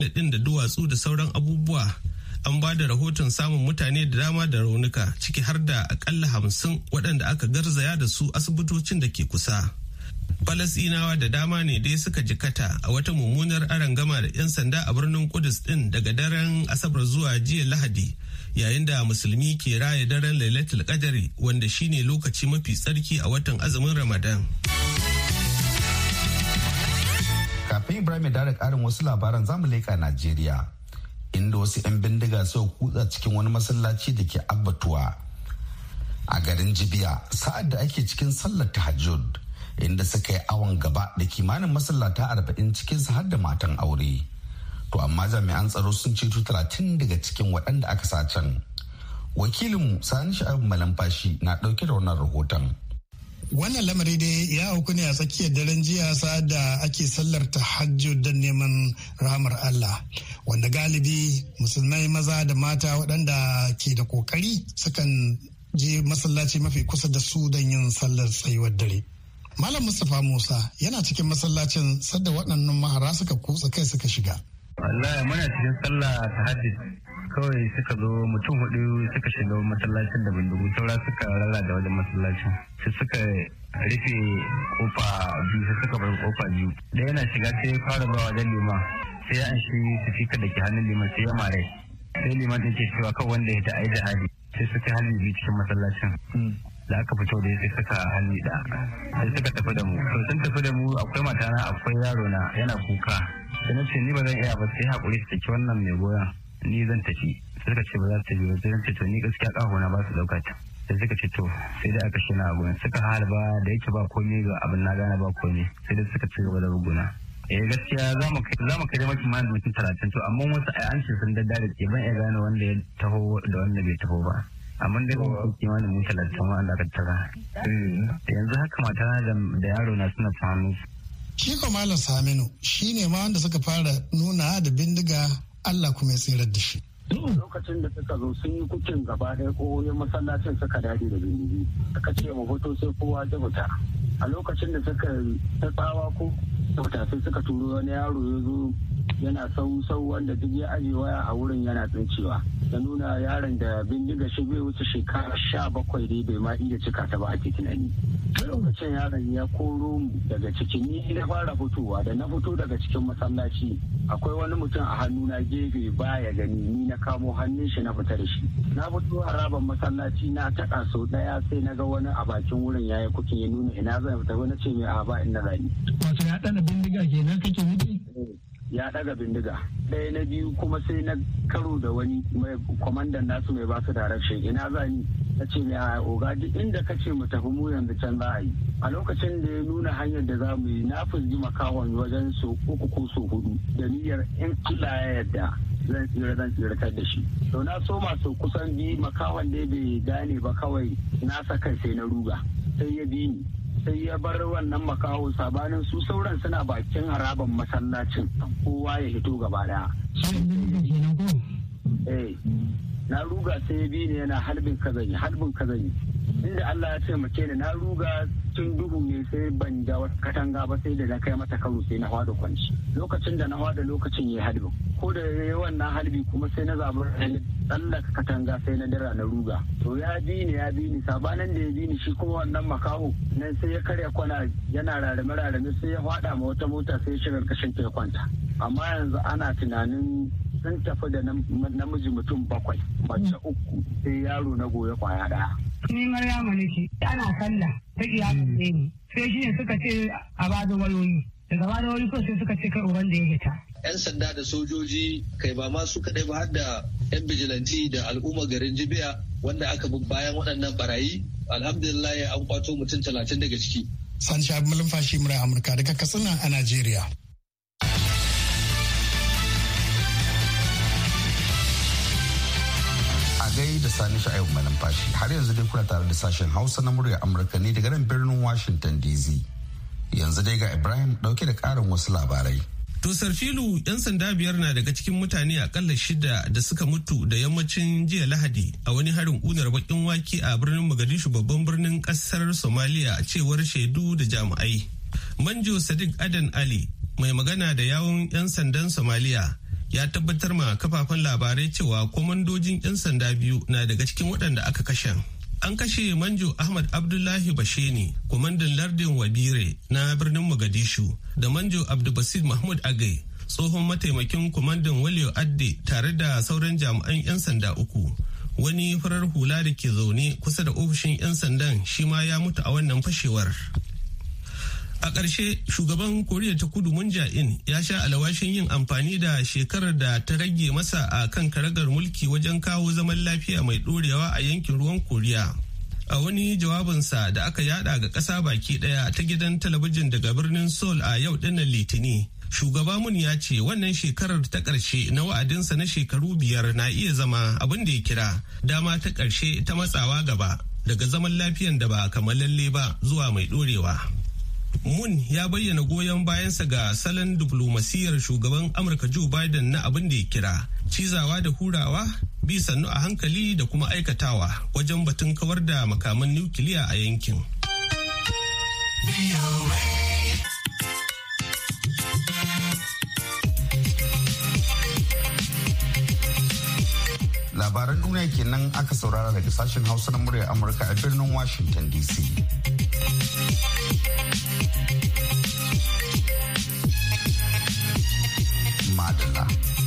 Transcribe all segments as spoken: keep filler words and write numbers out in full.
ɗin da duwatsu da sauran abubuwa. An ba da rahoton samun mutane da dama da raunuka, ciki har da akalla hamsin waɗanda aka garzaya da su asibitocin da ke kusa. Falasɗinawa da dama ne dai suka jikata a wata mummunar arangama da 'yan sanda a birnin Kudus ɗin daga daren Asabar zuwa jiya Lahadi, yayin da musulmi ke raya daren Lailatul Qadari, wanda shine lokaci mafi tsarki a watan azumin Ramadan. Kafin Ibrahim ya dara ƙarin wasu labaran zamu leƙa Najeriya, inda wasu 'yan bindiga suka kutsa cikin wani masallaci da ke Abbatuwa a garin Jibiya sa'ad da ake cikin sallar tahajjud, inda suka yi awon gaba da kimanin masallata arba'in cikinsu har da matan aure. To amma jami'an tsaro sun ceto talatin daga cikin waɗanda aka sacen. Wakilinmu Sani Sha'abu Malamfashi na ɗauke da wannan rahoton. Wannan lamari dai ya auku ne a tsakiyar daren jiya sa'ad da ake sallar tahajjud don neman rahamar Allah, wanda galibi musulmai maza da mata waɗanda ke da kokari sukan je masallaci mafi kusa da su don yin sallar tsayuwar dare. Malam Mustapha Musa yana cikin masallacin sadda waɗannan mahara suka kutsa kai suka shiga. Wallahi muna cikin sallah tahajjud kawai suka zo mutum hudu suka shiga masallacin da bindigu, saura suka rala da wajen masallacin sai suka rufe kofa biyu sai suka bar kofa biyu. Da yana shiga sai ya fara zuwa wajen liman sai ya anshi sifika da ke hannun liman sai ya mare, sai liman din ke cewa kawai wanda ya ta ai jihadi, sai suka halin biyu cikin masallacin. Da aka fito da sai suka halli da sai suka tafi da mu, to sun tafi da mu akwai matana akwai yaro na yana kuka, sai na ce ni ba zan iya ba, sai hakuri su take wannan mai goyon ni zan tafi. Sai suka ce ba za su tafi ba, sai zan ce to ni gaskiya kaho na ba su dauka ta. Sai suka ce to sai dai aka shi na goyon suka halba da yake ba komai ga abin na gane ba komai, sai dai suka ci gaba da ruguna. Eh gaskiya za mu za mu kai maki ma mutum talatin, to amma wasu ai an ce sun daddare ke ban iya gane wanda ya taho da wanda bai taho ba. Amma dai ba ku kimanin mu talatin wanda aka tara. Yanzu haka mata da yaro na suna famu. Shi ko Malam Saminu shi ne ma wanda suka fara nuna da bindiga, Allah kuma ya tsirar da shi. Lokacin da suka zo sun yi kukin gaba ɗaya ko yin masallacin suka dade da bindigi, suka ce mu hoto sai kowa ya fita. A lokacin da suka ta tsawa ko fita sai suka turo wani yaro ya zo yana sau sau wanda duk ya aje waya a wurin yana tsincewa. Da nuna yaron da bindiga shi bai wuce shekara sha bakwai dai bai ma iya cika ta ba ake tunani. A lokacin yaron ya koro mu daga cikin ni na fara fitowa, da na fito daga cikin masallaci akwai wani mutum a hannuna gefe baya gani, ni na kamo hannun shi na fita da shi. Na fito haraban masallaci na taɗa sau ɗaya sai na ga wani a bakin wurin yayi kukin ya nuna ina zan fita, wani ce mai a ba inda zani. Wato ya ɗana bindiga kenan kake nufi? Ya ɗaga bindiga. Ɗaya na biyu kuma sai na karo da wani mai kwamandan nasu mai basu direction ina zani, na ce mai a oga duk inda ka ce mu tafi mu yanzu can za a yi. A lokacin da ya nuna hanyar da za mu yi na fusgi makahon wajen so uku ko so hudu da niyyar in Allah ya yarda zan tsira zan tsiratar da shi. To na so masu kusan bi makahon da bai gane ba, kawai na saka sai na ruga sai ya bi ni. Sai ya bar wannan makaho sabanin su sauran suna bakin haraban masallacin kowa ya hito gaba daya. Eh, na ruga sai ya bi ni yana harbin kazani harbin kazani inda Allah ya taimake ni na ruga tun duhu ne sai ban da wata katanga ba, sai da na kai mata karo sai na hwada kwanci. Lokacin da na hwada lokacin ya harbi, ko da ya yi wannan harbi kuma sai na zabar tsallaka katanga sai na dira na ruga. To ya bi ni ya bi ni sabanin da ya bi ni shi kuma wannan makaho nan sai ya karya kwana yana rarame rarame sai ya hwada ma wata mota sai ya shiga kashin ta ya kwanta. Amma yanzu ana tunanin sun tafi da namiji mutum bakwai, mace uku sai yaro na goye kwaya daya. Ni Maryama nake, ana sallah ta iyalin ne. Sai shi ne suka ce a bada wayoyi. Daga bada wayoyi ko sai suka ce kai uban da ya fita. Yan sanda da sojoji kai ba ma su kadai ba har da yan bijilanti da al'umma garin Jibiya wanda aka bi bayan waɗannan barayi. Alhamdulillah an kwato mutum talatin daga ciki. Sani Shabi Malumfashi Murai Amurka daga Katsina a Najeriya. gai da Sani Sha'ibu Malumfashi. Har yanzu dai kuna tare da sashen Hausa na muryar Amurka ne daga nan birnin Washington D C. Yanzu dai ga Ibrahim dauke da karin wasu labarai. To Sarfilu, 'yan sanda biyar na daga cikin mutane akalla shida da suka mutu da yammacin jiya Lahadi a wani harin unar bakin wake a birnin Mogadishu babban birnin kasar Somalia a cewar shaidu da jami'ai. Manjo Sadiq Adan Ali, mai magana da yawun 'yan sandan Somalia, ya tabbatar ma kafafen labarai cewa kwamandojin 'yan sanda biyu na daga cikin waɗanda aka kashe. An kashe Manjo Ahmad Abdullahi Basheni, kwamandan lardin Wabire na birnin Mogadishu, da Manjo Abdulbasir Mahmud Agai, tsohon mataimakin kwamandan Waliyo Adde tare da sauran jami'an 'yan sanda uku. Wani farar hula da ke zaune kusa da ofishin 'yan sandan shi ma ya mutu a wannan fashewar. A ƙarshe, shugaban Koriya ta Kudu Moon Jae-in ya sha alawashin yin amfani da shekarar da ta rage masa a kan karagar mulki wajen kawo zaman lafiya mai ɗorewa a yankin ruwan Koriya. A wani jawabinsa da aka yada ga ƙasa baki ɗaya ta gidan talabijin daga birnin Seoul a yau ɗinnan Litini, shugaba Moon ya ce wannan shekarar ta ƙarshe na wa'adinsa na shekaru biyar na iya zama abin da ya kira dama ta ƙarshe ta matsawa gaba daga zaman lafiyan da ba kamalalle ba zuwa mai ɗorewa. Moon ya bayyana goyon bayansa ga salon diflomasiyyar shugaban Amurka Joe Biden na abin da ya kira cizawa da hurawa, bi sannu a hankali da kuma aikatawa wajen batun kawar da makaman nukiliya a yankin. Labaran duniya kenan aka saurara daga sashen Hausa na muryar Amurka a birnin Washington D C. Madalla.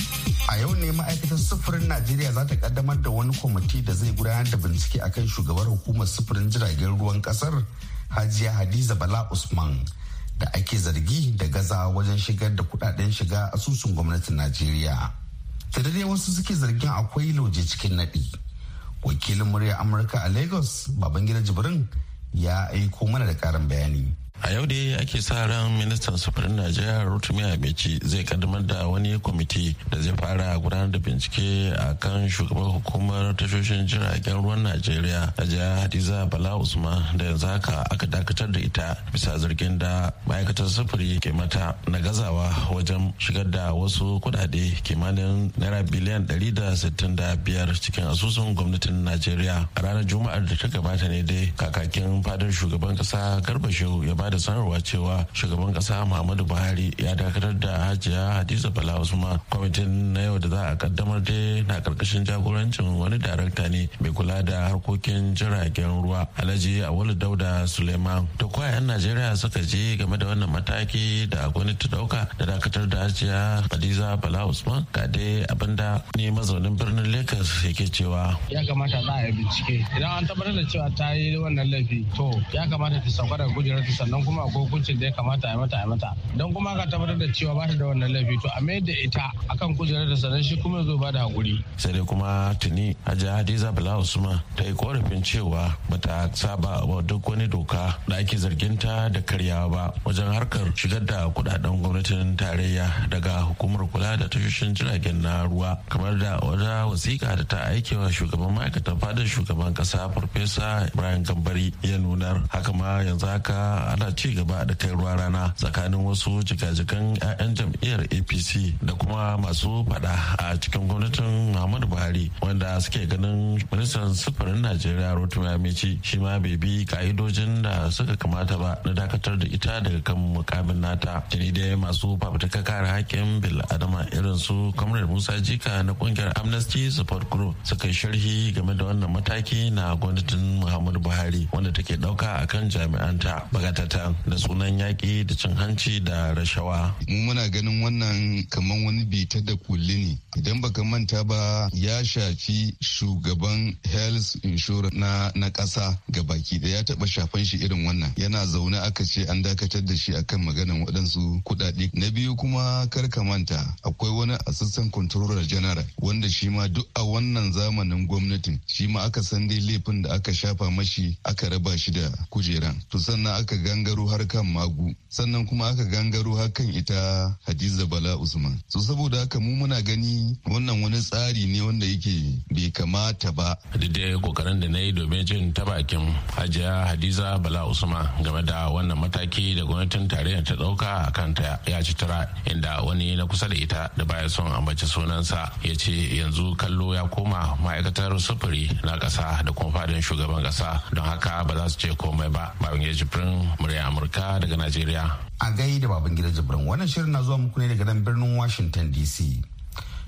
A yau ne ma'aikatar sufurin Najeriya za ta kaddamar da wani kwamiti da zai gudanar da bincike akan shugabar hukumar sufurin jiragen ruwan kasar Hajiya Hadiza Bala Usman da ake zargi da gazawa wajen shigar da kudaden shiga asusun gwamnatin Najeriya. Ta dai wasu suke zargin akwai lauje cikin naɗi. Wakilin murya Amurka a Lagos, Babangida Jibrin, ya aiko mana da ƙarin bayani. A yau dai ake sa ran ministan sufurin Najeriya Rotimi Amechi zai kaddamar da wani kwamiti da zai fara gudanar da bincike a kan shugaban hukumar tashoshin jiragen ruwan Najeriya Hajiya Hadiza Bala Usman da yanzu haka aka dakatar da ita bisa zargin da ma'aikatar sufuri ke mata na gazawa wajen shigar da wasu kudade kimanin naira biliyan ɗari da sittin da biyar cikin asusun gwamnatin Najeriya. A ranar Juma'ar da ta gabata ne dai kakakin fadar shugaban kasa Garba Shehu ya ba da sanarwa cewa shugaban kasa Muhammadu Buhari ya dakatar da Hajiya Hadiza Bala Usman. Kwamitin na yau da za a kaddamar da na karkashin jagorancin wani darakta ne mai kula da harkokin jiragen ruwa Alhaji Awolu Dauda Suleiman. Da kwayan Najeriya suka je game da wannan mataki da gwamnati dauka da dakatar da Hajiya Hadiza Bala Usman ga dai abinda ne mazaunin birnin Lagos yake cewa ya kamata za a yi bincike idan an tabbatar da cewa ta yi wannan laifi to ya kamata ta sauka daga kujerar ta sannan kuma akwai hukuncin da ya kamata a mata a mata don kuma ka tabbatar da cewa ba ta da wannan laifi to a mai da ita akan kujerar da sannan shi kuma zo ba da hakuri. Sai dai kuma tuni Hajiya Hadiza Bala Usman ta yi korafin cewa bata saba wa duk wani doka da ake zargin ta da karyawa ba wajen harkar shigar da kudaden gwamnatin tarayya daga hukumar kula da tashoshin jiragen na ruwa kamar da wata wasiƙa da ta aikewa shugaban ma'aikatan fadar shugaban kasa Farfesa Ibrahim Gambari ya nunar. Haka ma yanzu haka ana ci gaba da kai ruwa rana tsakanin wasu jikajikan 'ya'yan jam'iyyar A P C da kuma masu fada a cikin gwamnatin Muhammadu Buhari wanda suke ganin ministan sufurin Najeriya Rotimi Amechi shi ma bai bi ka'idojin da suka kamata ba na dakatar da ita daga kan mukamin nata. Tuni dai masu fafutuka kare haƙƙin bil adama irin su Comrade Musa Jika na kungiyar Amnesty Support Group suka yi sharhi game da wannan mataki na gwamnatin Muhammadu Buhari wanda take dauka akan jami'anta bagatata da sunan yaƙi da cin hanci da rashawa. Mu muna ganin wannan kamar wani bita da kulli ne. Idan baka manta ba ya shafi shugaban health insurance na na ƙasa gabaki da ya taɓa shafan shi irin wannan. Yana zaune aka ce an dakatar da shi akan maganan waɗansu kuɗaɗe. Na biyu kuma kar ka manta akwai wani assistant controller general wanda shi ma duk a wannan zamanin gwamnatin shi ma aka san dai laifin da aka shafa mashi aka raba shi da kujeran. To sannan aka gangaro har kan magu sannan kuma aka gangaro har kan ita Hadiza Bala Usman. So saboda haka mu muna gani wannan wani tsari ne wanda yake bai kamata ba. Da kokarin da na yi domin jin ta bakin Hajiya Hadiza Bala Usman game da wannan mataki da gwamnatin tarayya ta dauka a kanta ya ci tura inda wani na kusa da ita da baya son ambaci sunansa ya ce yanzu kallo ya koma ma'aikatar sufuri na kasa da kuma fadin shugaban kasa don haka ba za su ce komai ba. Babangida Jibrin murya Amurka daga Najeriya. A gai da Babangida Jibrin wannan shirin na zuwa muku ne daga nan birnin Washington D C.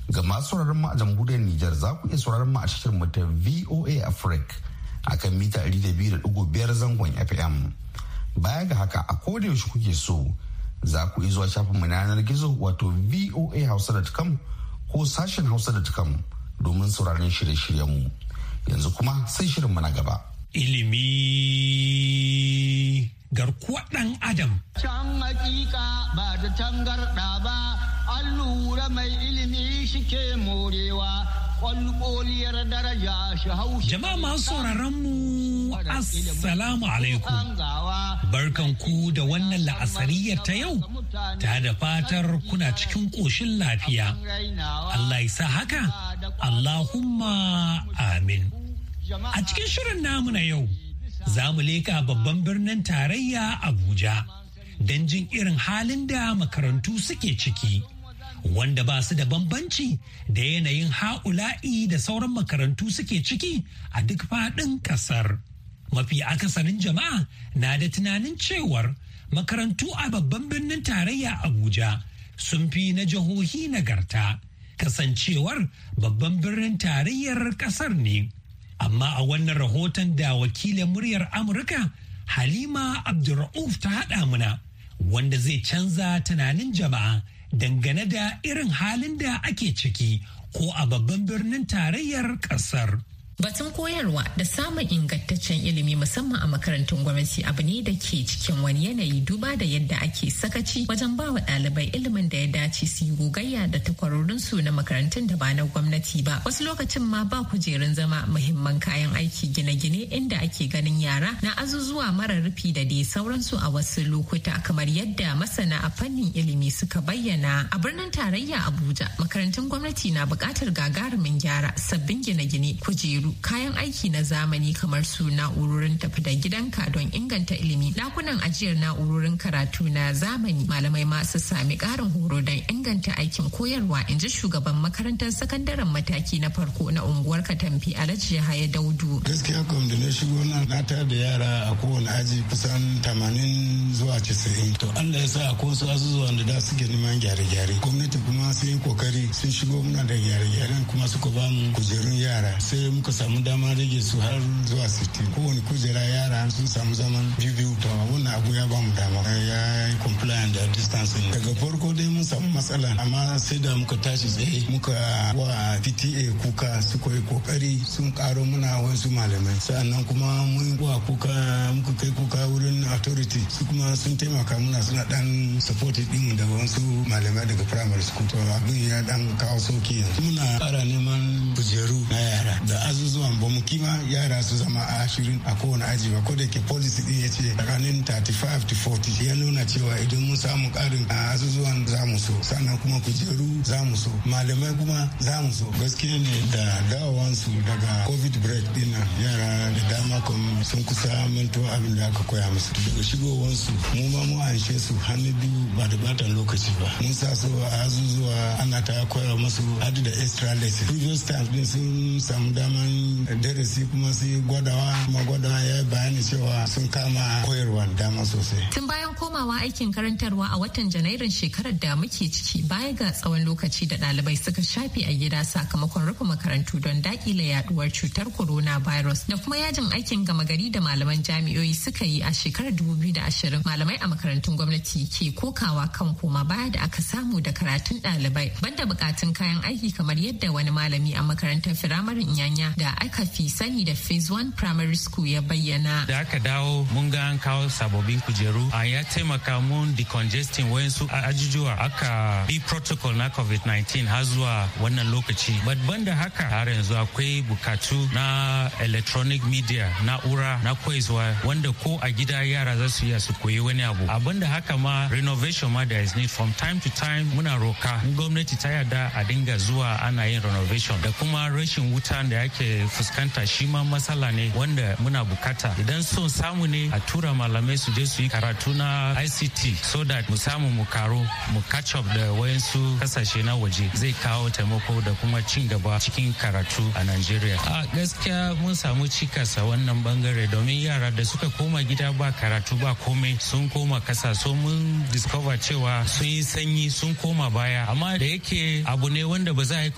Ga masu sauraron mu a jamhuriyar Nijar za ku iya sauraron mu a cikin mu ta V O A Africa a kan mita ɗari da biyu da ɗigo biyar zangon F M. Baya ga haka a koda yaushe kuke so za ku iya zuwa shafin mu na yanar gizo wato v o a hausa dot com ko sashen hausa dot com domin sauraron shirye-shiryen mu. Yanzu kuma sai shirin mu na gaba. Ilimi garkuwar ɗan Adam. Can hakika ba da tangarɗa ba, an lura mai ilimi shike morewa, ƙwalƙoliyar daraja shi haushi. Jama'a masu sauraron mu, Assalamu alaikum. Barkan ku da wannan la'asariyar ta yau, ta da fatar kuna cikin ƙoshin lafiya. Allah ya sa haka, Allahumma amin. A cikin shirin namu na yau, za mu leƙa babban birnin tarayya Abuja don jin irin halin da makarantu suke ciki, wanda ba su da bambanci da yanayin ha'ula'i da sauran makarantu suke ciki a duk faɗin ƙasar. Mafi akasarin jama'a na da tunanin cewar makarantu a babban birnin tarayya Abuja sun fi na jihohi nagarta, kasancewar babban birnin tarayyar ƙasar ne. Amma a wannan rahoton da wakilin muryar Amurka Halima Abdulra'uf ta haɗa muna, wanda zai canza tunanin jama'a dangane da irin halin da ake ciki ko a babban birnin tarayyar ƙasar. Batun koyarwa da samun ingantaccen ilimi musamman a makarantun gwamnati abu ne da ke cikin wani yanayi duba da yadda ake sakaci wajen ba wa ɗalibai ilimin da ya dace su yi gogayya da takwarorinsu na makarantun da ba na gwamnati ba. Wasu lokacin ma ba kujerun zama, muhimman kayan aiki, gine-gine inda ake ganin yara na azuzuwa mara rufi da dai sauransu a wasu lokuta, kamar yadda masana a fannin ilimi suka bayyana. A birnin tarayya Abuja, makarantun gwamnati na buƙatar gagarumin gyara, sabbin gine-gine, kujeru, kayan aiki na zamani kamar su na'urorin tafi da gidanka don inganta ilimi, dakunan ajiyar na'urorin karatu na zamani, malamai masu sami karin horo don inganta aikin koyarwa, in ji shugaban makarantar sakandaren mataki na farko na unguwar Katamfi Alhaji Yahaya Daudu. Gaskiya kam da na shigo na na tar da yara a kowane aji kusan tamanin zuwa casa'in. To Allah ya sa a wasu azuzuwan da da suke neman gyare-gyare. Gwamnati kuma sun yi kokari sun shigo muna da gyare-gyaren kuma suka ba mu kujerun yara. Sai muka samu dama rage su har zuwa sittin. Kowane kujera yara sun samu zaman biyu to wannan abu ya bamu dama ya yi compliant da distancing. Daga farko dai mun samu matsala amma sai da muka tashi tsaye muka wa P T A kuka suka yi kokari sun karo muna wasu malamai, sa'annan kuma mun wa kuka muka kai kuka wurin authority su kuma sun taimaka muna suna dan support din da wasu malamai daga primary school. To abin ya dan kawo sauki yanzu muna fara neman kujeru na yara da azu zuwan ba mu kima yara su zama a ashirin a kowane aji ba, ko da ke policy din ya ce tsakanin thirty-five to forty ya nuna cewa idan mun samu karin a azuzuwan za mu so, sannan kuma kujeru za mu so, malamai kuma za mu so. Gaskiya ne da dawowansu daga covid break din yara da dama kuma sun kusa manto abin da aka koya musu. Daga shigowansu mu ma mu anshe su hannu biyu ba da batan lokaci ba, mun sa su a azuzuwa ana ta koya musu hadu da extra lesson. Previous times din sun samu daman darasi kuma su yi gwadawa, kuma gwadawa ya bayani cewa sun kama koyarwa dama sosai. Tun bayan komawa aikin karantarwa a watan Janairun shekarar da muke ciki, baya ga tsawon lokaci da ɗalibai suka shafe a gida sakamakon rufe makarantu don dakile yaduwar cutar coronavirus da kuma yajin aikin gama gari da malaman jami'o'i suka yi a shekarar dubu biyu da ashirin, malamai a makarantun gwamnati ke kokawa kan koma baya da aka samu da karatun ɗalibai banda bukatun kayan aiki, kamar yadda wani malami a makarantar firamarin Nyanya da aka fi sani da phase one primary school ya bayyana. Da aka dawo mun ga an kawo sababbin kujeru, a ya taimaka mun decongesting wayansu ajujuwa, aka bi protocol na covid nineteen har zuwa wannan lokaci. Babban da haka har yanzu akwai bukatu na electronic media, na'ura na koyarwa wanda ko a gida yara za su iya su koyi wani abu. Abin da haka ma renovation ma there is need from time to time. Muna roka gwamnati ta yarda a dinga zuwa ana yin renovation, da kuma rashin wuta da yake fuskanta shi ma matsala ne wanda muna bukata. Idan son samu ne a tura malamai su je su yi karatu na I C T so that mu samu mu karo mu catch up da wayansu kasashe na waje, zai kawo taimako da kuma cin gaba cikin karatu a Najeriya. A gaskiya mun samu cikas a wannan bangare domin yara da suka koma gida ba karatu ba komai sun koma kasa, so mun discover cewa sun yi sanyi sun koma baya, amma da yake abu ne wanda ba za a yi